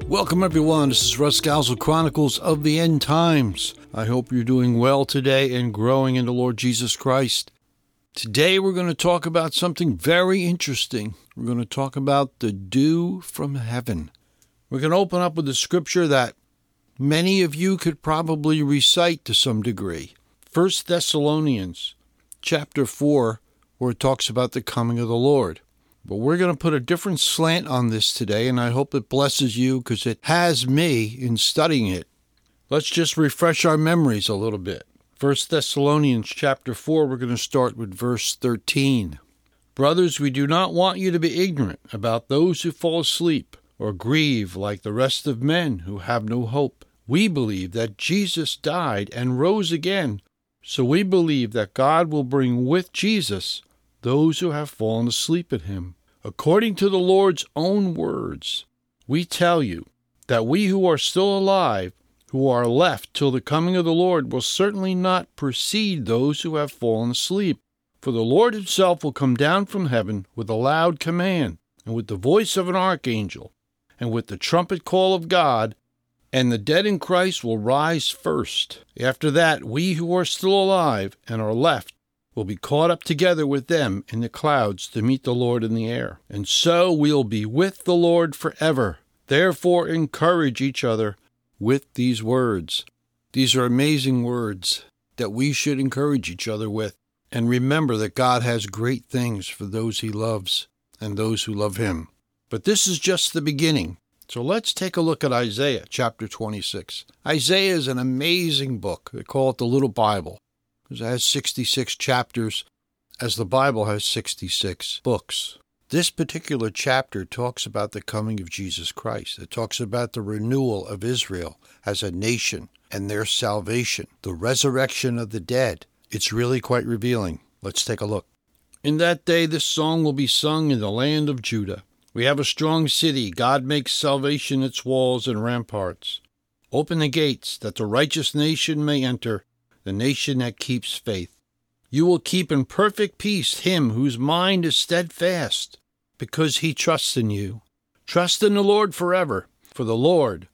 Welcome everyone, this is Russ Galzel, Chronicles of the End Times. I hope you're doing well today and growing in the Lord Jesus Christ. Today we're going to talk about something very interesting. We're going to talk about the dew from heaven. We're going to open up with a scripture that many of you could probably recite to some degree. 1 Thessalonians chapter 4, where it talks about the coming of the Lord. But we're going to put a different slant on this today, and I hope it blesses you because it has me in studying it. Let's just refresh our memories a little bit. 1 Thessalonians chapter 4, we're going to start with verse 13. Brothers, we do not want you to be ignorant about those who fall asleep or grieve like the rest of men who have no hope. We believe that Jesus died and rose again, so we believe that God will bring with Jesus those who have fallen asleep in him. According to the Lord's own words, we tell you that we who are still alive, who are left till the coming of the Lord, will certainly not precede those who have fallen asleep. For the Lord himself will come down from heaven with a loud command, and with the voice of an archangel, and with the trumpet call of God, and the dead in Christ will rise first. After that, we who are still alive and are left will be caught up together with them in the clouds to meet the Lord in the air. And so we'll be with the Lord forever. Therefore encourage each other with these words. These are amazing words that we should encourage each other with. And remember that God has great things for those he loves and those who love him. But this is just the beginning. So let's take a look at Isaiah chapter 26. Isaiah is an amazing book. They call it the Little Bible, because it has 66 chapters, as the Bible has 66 books. This particular chapter talks about the coming of Jesus Christ. It talks about the renewal of Israel as a nation and their salvation, the resurrection of the dead. It's really quite revealing. Let's take a look. In that day, this song will be sung in the land of Judah. We have a strong city. God makes salvation its walls and ramparts. Open the gates, that the righteous nation may enter, the nation that keeps faith. You will keep in perfect peace him whose mind is steadfast, because he trusts in you. Trust in the Lord forever, for the Lord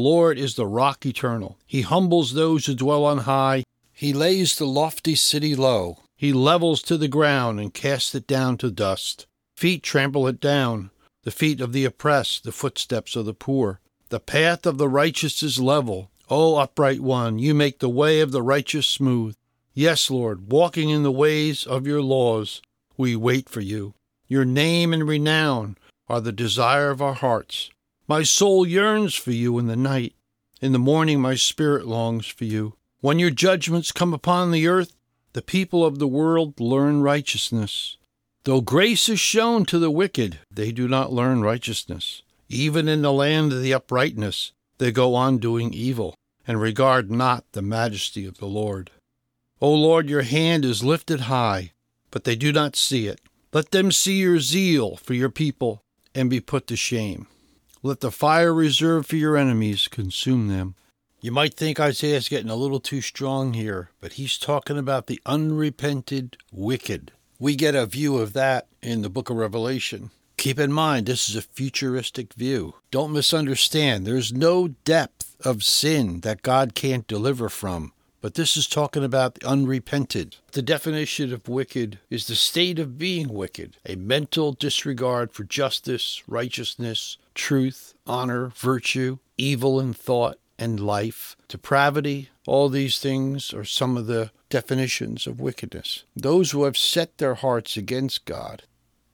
is the rock eternal. He humbles those who dwell on high. He lays the lofty city low. He levels to the ground and casts it down to dust. Feet trample it down, the feet of the oppressed, the footsteps of the poor. The path of the righteous is level. O upright one, you make the way of the righteous smooth. Yes, Lord, walking in the ways of your laws, we wait for you. Your name and renown are the desire of our hearts. My soul yearns for you in the night. In the morning my spirit longs for you. When your judgments come upon the earth, the people of the world learn righteousness. Though grace is shown to the wicked, they do not learn righteousness. Even in the land of the uprightness, they go on doing evil, and regard not the majesty of the Lord. O Lord, your hand is lifted high, but they do not see it. Let them see your zeal for your people, and be put to shame. Let the fire reserved for your enemies consume them. You might think Isaiah's getting a little too strong here, but he's talking about the unrepented wicked. We get a view of that in the book of Revelation. Keep in mind, this is a futuristic view. Don't misunderstand. There's no depth of sin that God can't deliver from. But this is talking about the unrepented. The definition of wicked is the state of being wicked, a mental disregard for justice, righteousness, truth, honor, virtue, evil in thought and life, depravity. All these things are some of the definitions of wickedness. Those who have set their hearts against God.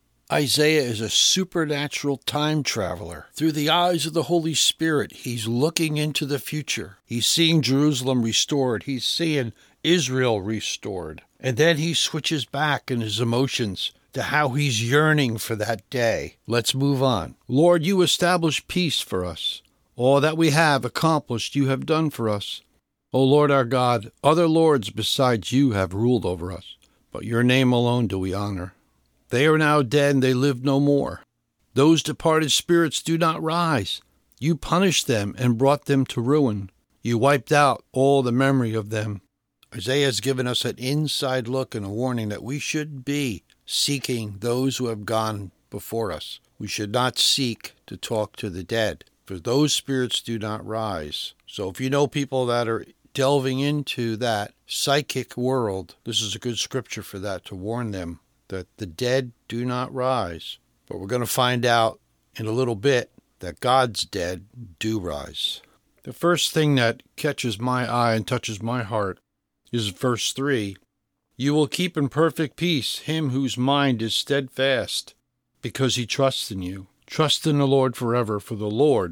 Isaiah is a supernatural time traveler. Through the eyes of the Holy Spirit, he's looking into the future. He's seeing Jerusalem restored. He's seeing Israel restored. And then he switches back in his emotions to how he's yearning for that day. Let's move on. Lord, you establish peace for us. All that we have accomplished you have done for us. O Lord our God, other lords besides you have ruled over us, but your name alone do we honor. They are now dead, and they live no more. Those departed spirits do not rise. You punished them and brought them to ruin. You wiped out all the memory of them. Isaiah has given us an inside look and a warning that we should be seeking those who have gone before us. We should not seek to talk to the dead. for those spirits do not rise. So if you know people that are delving into that psychic world, this is a good scripture for that, to warn them that the dead do not rise. But we're going to find out in a little bit that God's dead do rise. The first thing that catches my eye and touches my heart is verse 3. You will keep in perfect peace him whose mind is steadfast, because he trusts in you. Trust in the Lord forever, for the Lord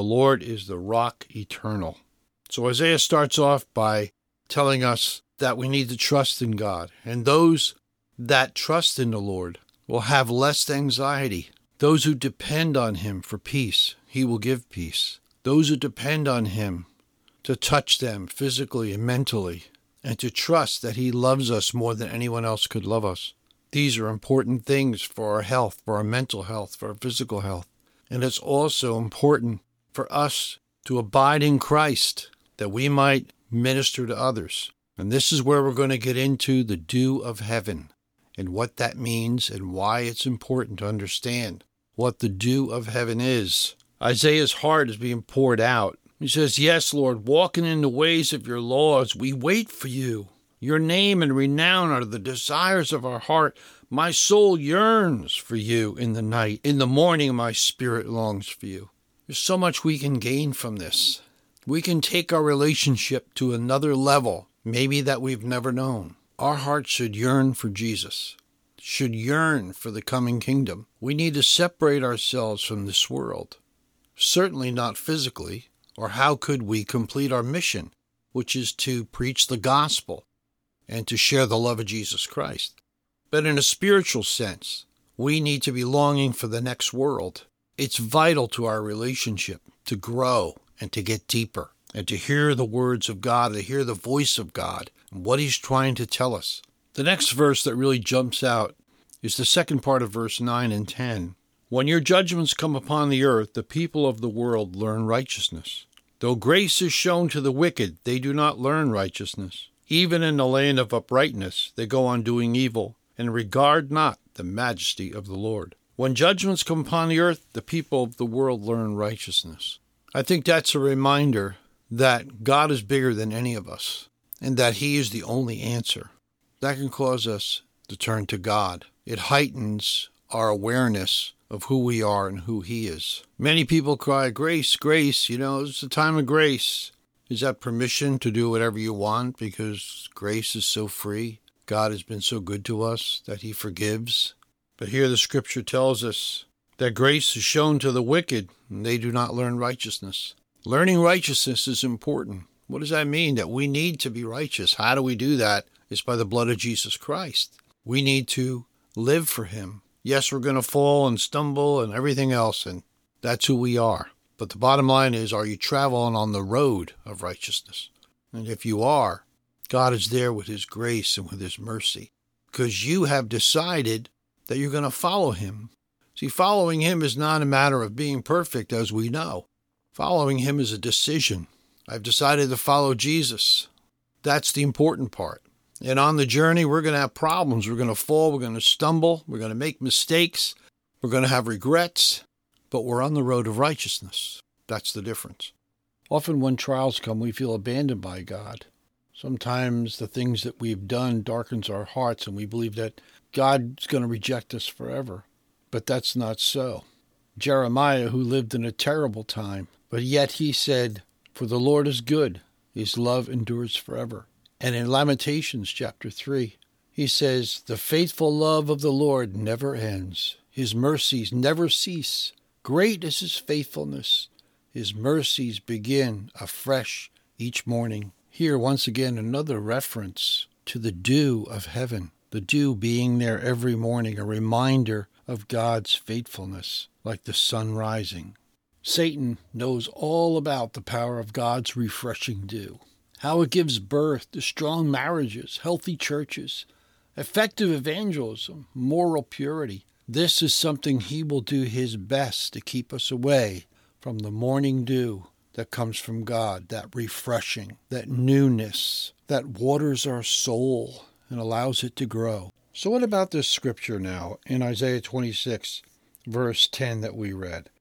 is the rock eternal. So Isaiah starts off by telling us that we need to trust in God. And those that trust in the Lord will have less anxiety. Those who depend on him for peace, he will give peace. Those who depend on him to touch them physically and mentally, and to trust that he loves us more than anyone else could love us. These are important things for our health, for our mental health, for our physical health. And it's also important for us to abide in Christ, that we might minister to others. And this is where we're going to get into the dew of heaven and what that means and why it's important to understand what the dew of heaven is. Isaiah's heart is being poured out. He says, yes, Lord, walking in the ways of your laws, we wait for you. Your name and renown are the desires of our heart. My soul yearns for you in the night. In the morning, my spirit longs for you. There's so much we can gain from this. We can take our relationship to another level, maybe that we've never known. Our hearts should yearn for Jesus, should yearn for the coming kingdom. We need to separate ourselves from this world. Certainly not physically, or how could we complete our mission, which is to preach the gospel and to share the love of Jesus Christ. But in a spiritual sense, we need to be longing for the next world. It's vital to our relationship to grow and to get deeper and to hear the words of God, to hear the voice of God and what he's trying to tell us. The next verse that really jumps out is the second part of verse 9 and 10. When your judgments come upon the earth, the people of the world learn righteousness. Though grace is shown to the wicked, they do not learn righteousness. Even in the land of uprightness, they go on doing evil, and regard not the majesty of the Lord. When judgments come upon the earth, the people of the world learn righteousness. I think that's a reminder that God is bigger than any of us, and that he is the only answer. That can cause us to turn to God. It heightens our awareness of who we are and who he is. Many people cry, grace, grace, it's the time of grace. Is that permission to do whatever you want because grace is so free? God has been so good to us that he forgives. But here the scripture tells us that grace is shown to the wicked, and they do not learn righteousness. Learning righteousness is important. What does that mean? That we need to be righteous. How do we do that? It's by the blood of Jesus Christ. We need to live for him. Yes, we're going to fall and stumble and everything else, and that's who we are. But the bottom line is, are you traveling on the road of righteousness? And if you are, God is there with his grace and with his mercy, because you have decided that you're going to follow him. See, following him is not a matter of being perfect, as we know. Following him is a decision. I've decided to follow Jesus. That's the important part. And on the journey, we're going to have problems. We're going to fall. We're going to stumble. We're going to make mistakes. We're going to have regrets. But we're on the road of righteousness. That's the difference. Often when trials come, we feel abandoned by God. Sometimes the things that we've done darkens our hearts, and we believe that God's going to reject us forever. But that's not so. Jeremiah, who lived in a terrible time, but yet he said, for the Lord is good. His love endures forever. And in Lamentations chapter 3, he says, the faithful love of the Lord never ends. His mercies never cease. Great is his faithfulness. His mercies begin afresh each morning. Here, once again, another reference to the dew of heaven. The dew being there every morning, a reminder of God's faithfulness, like the sun rising. Satan knows all about the power of God's refreshing dew. How it gives birth to strong marriages, healthy churches, effective evangelism, moral purity. This is something he will do his best to keep us away from the morning dew that comes from God, that refreshing, that newness, that waters our soul and allows it to grow. So what about this scripture now in Isaiah 26, verse 10 that we read?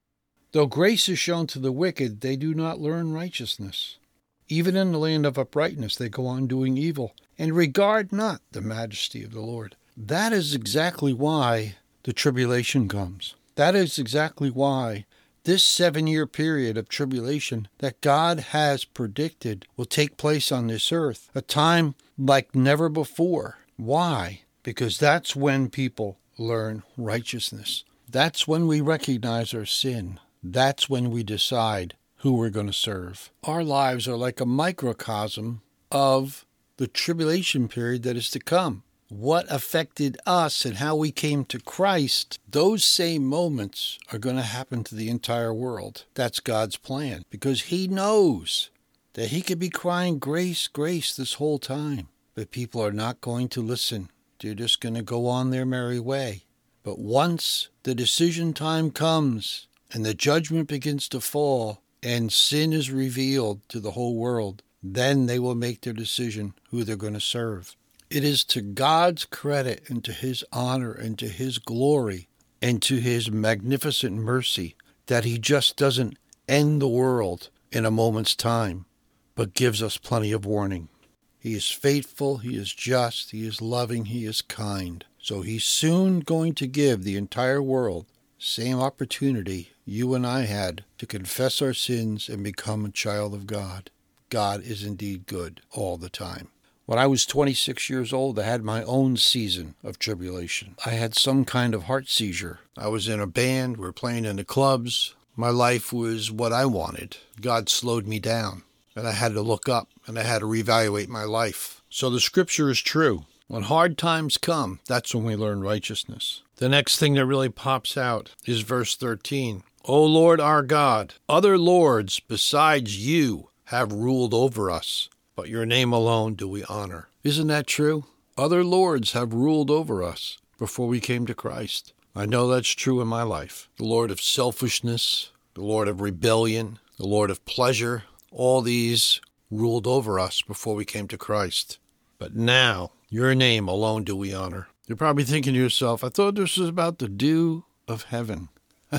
Though grace is shown to the wicked, they do not learn righteousness. Even in the land of uprightness, they go on doing evil, and regard not the majesty of the Lord. That is exactly why the tribulation comes. That is exactly why this 7-year period of tribulation that God has predicted will take place on this earth, a time like never before. Why? Because that's when people learn righteousness. That's when we recognize our sin. That's when we decide who we're going to serve. Our lives are like a microcosm of the tribulation period that is to come. What affected us and how we came to Christ, those same moments are going to happen to the entire world. That's God's plan, because he knows that he could be crying grace, grace this whole time. But people are not going to listen. They're just going to go on their merry way. But once the decision time comes and the judgment begins to fall and sin is revealed to the whole world, then they will make their decision who they're going to serve. It is to God's credit and to his honor and to his glory and to his magnificent mercy that he just doesn't end the world in a moment's time, but gives us plenty of warning. He is faithful, he is just, he is loving, he is kind. So he's soon going to give the entire world the same opportunity you and I had to confess our sins and become a child of God. God is indeed good all the time. When I was 26 years old, I had my own season of tribulation. I had some kind of heart seizure. I was in a band, we were playing in the clubs. My life was what I wanted. God slowed me down, and I had to look up, and I had to reevaluate my life. So the scripture is true. When hard times come, that's when we learn righteousness. The next thing that really pops out is verse 13. O Lord our God, other lords besides you have ruled over us, but your name alone do we honor. Isn't that true? Other lords have ruled over us before we came to Christ. I know that's true in my life. The Lord of selfishness, the Lord of rebellion, the Lord of pleasure, all these ruled over us before we came to Christ. But now, your name alone do we honor. You're probably thinking to yourself, I thought this was about the dew of heaven.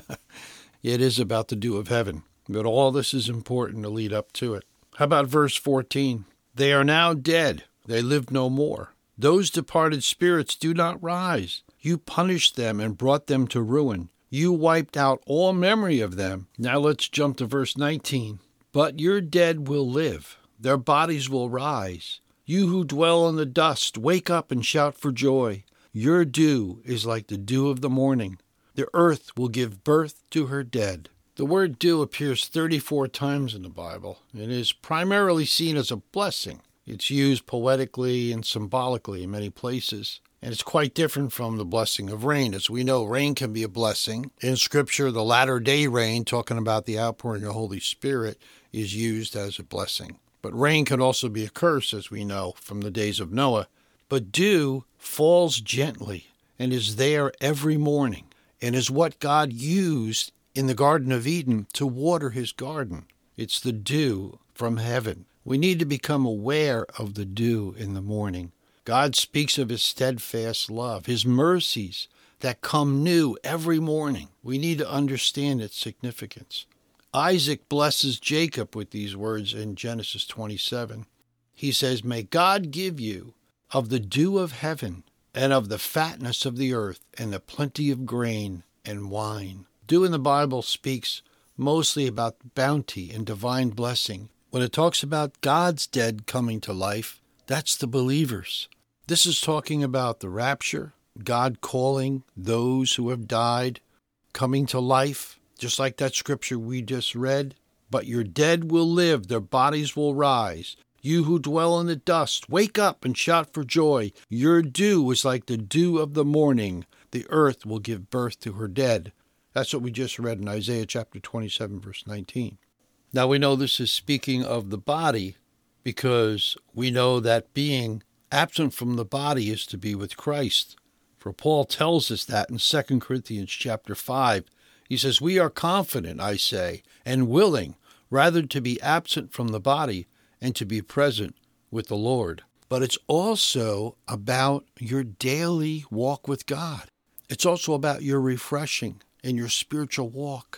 It is about the dew of heaven, but all this is important to lead up to it. How about verse 14? They are now dead. They live no more. Those departed spirits do not rise. You punished them and brought them to ruin. You wiped out all memory of them. Now let's jump to verse 19. But your dead will live. Their bodies will rise. You who dwell in the dust, wake up and shout for joy. Your dew is like the dew of the morning. The earth will give birth to her dead. The word dew appears 34 times in the Bible. It is primarily seen as a blessing. It's used poetically and symbolically in many places. And it's quite different from the blessing of rain. As we know, rain can be a blessing. In Scripture, the latter-day rain, talking about the outpouring of the Holy Spirit, is used as a blessing. But rain can also be a curse, as we know from the days of Noah. But dew falls gently and is there every morning and is what God used in the Garden of Eden to water his garden. It's the dew from heaven. We need to become aware of the dew in the morning. God speaks of his steadfast love, his mercies that come new every morning. We need to understand its significance. Isaac blesses Jacob with these words in Genesis 27. He says, May God give you of the dew of heaven and of the fatness of the earth and the plenty of grain and wine. Dew in the Bible speaks mostly about bounty and divine blessing. When it talks about God's dead coming to life, that's the believers. This is talking about the rapture, God calling those who have died, coming to life, just like that scripture we just read. But your dead will live, their bodies will rise. You who dwell in the dust, wake up and shout for joy. Your dew is like the dew of the morning. The earth will give birth to her dead. That's what we just read in Isaiah chapter 27, verse 19. Now we know this is speaking of the body because we know that being absent from the body is to be with Christ. For Paul tells us that in 2 Corinthians chapter 5. He says, We are confident, I say, and willing, rather to be absent from the body and to be present with the Lord. But it's also about your daily walk with God. It's also about your refreshing in your spiritual walk.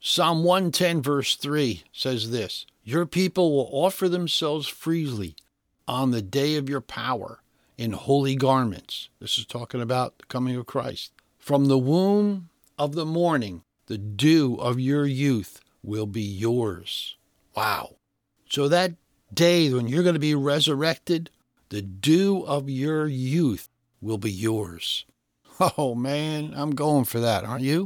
Psalm 110 verse 3 says this, your people will offer themselves freely on the day of your power in holy garments. This is talking about the coming of Christ. From the womb of the morning, the dew of your youth will be yours. Wow. So that day when you're going to be resurrected, the dew of your youth will be yours. Oh man, I'm going for that, aren't you?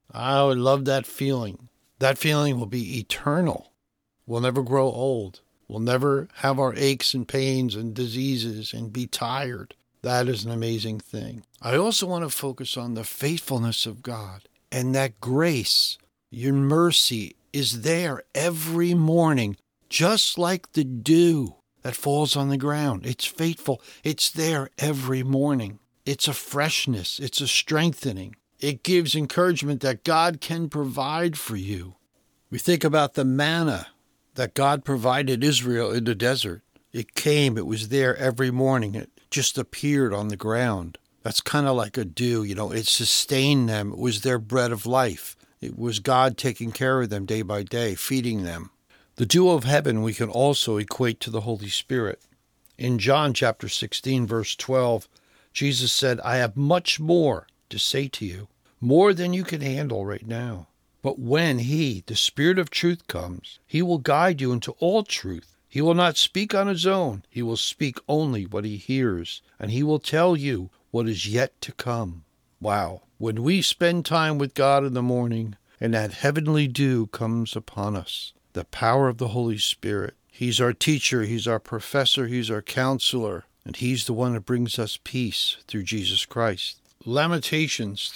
I would love that feeling. That feeling will be eternal. We'll never grow old. We'll never have our aches and pains and diseases and be tired. That is an amazing thing. I also want to focus on the faithfulness of God and that grace, your mercy is there every morning, just like the dew that falls on the ground. It's faithful. It's there every morning. It's a freshness. It's a strengthening. It gives encouragement that God can provide for you. We think about the manna that God provided Israel in the desert. It came. It was there every morning. It just appeared on the ground. That's kind of like a dew. It sustained them. It was their bread of life. It was God taking care of them day by day, feeding them. The dew of heaven we can also equate to the Holy Spirit. In John chapter 16, verse 12, Jesus said, I have much more to say to you, more than you can handle right now. But when He, the Spirit of truth, comes, He will guide you into all truth. He will not speak on His own. He will speak only what He hears, and He will tell you what is yet to come. Wow. When we spend time with God in the morning, and that heavenly dew comes upon us, the power of the Holy Spirit, He's our teacher, He's our professor, He's our counselor, and He's the one that brings us peace through Jesus Christ. Lamentations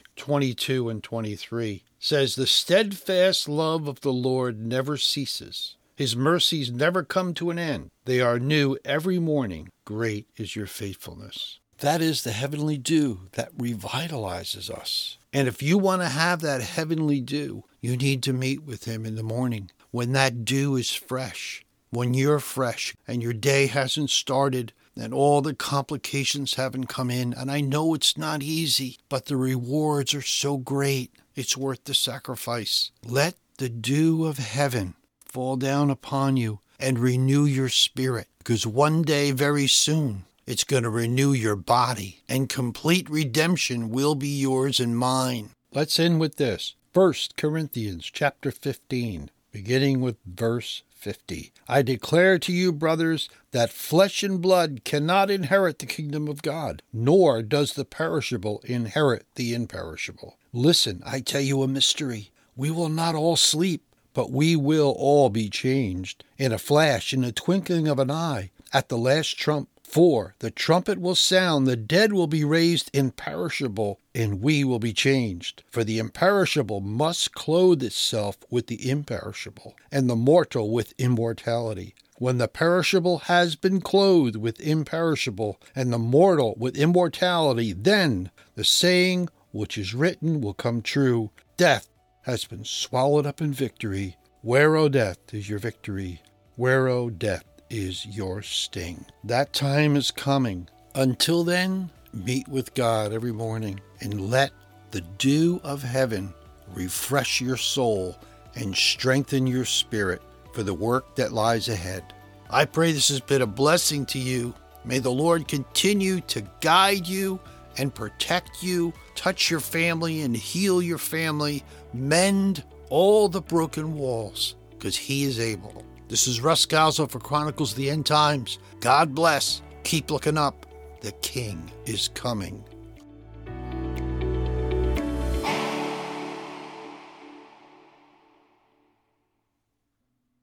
3:22 and 23 says, the steadfast love of the Lord never ceases. His mercies never come to an end. They are new every morning. Great is your faithfulness. That is the heavenly dew that revitalizes us. And if you want to have that heavenly dew, you need to meet with Him in the morning when that dew is fresh, when you're fresh and your day hasn't started and all the complications haven't come in. And I know it's not easy, but the rewards are so great. It's worth the sacrifice. Let the dew of heaven fall down upon you and renew your spirit, because one day very soon it's going to renew your body, and complete redemption will be yours and mine. Let's end with this. 1 Corinthians chapter 15, beginning with verse 50. I declare to you, brothers, that flesh and blood cannot inherit the kingdom of God, nor does the perishable inherit the imperishable. Listen, I tell you a mystery. We will not all sleep, but we will all be changed in a flash, in the twinkling of an eye, at the last trump. For the trumpet will sound, the dead will be raised imperishable, and we will be changed. For the imperishable must clothe itself with the imperishable, and the mortal with immortality. When the perishable has been clothed with imperishable, and the mortal with immortality, then the saying which is written will come true. Death has been swallowed up in victory. Where, O death, is your victory? Where, O death, is your sting? That time is coming. Until then, meet with God every morning and let the dew of heaven refresh your soul and strengthen your spirit for the work that lies ahead. I pray this has been a blessing to you. May the Lord continue to guide you and protect you, touch your family and heal your family, mend all the broken walls, because He is able. This is Russ Scalzo for Chronicles of the End Times. God bless. Keep looking up. The King is coming.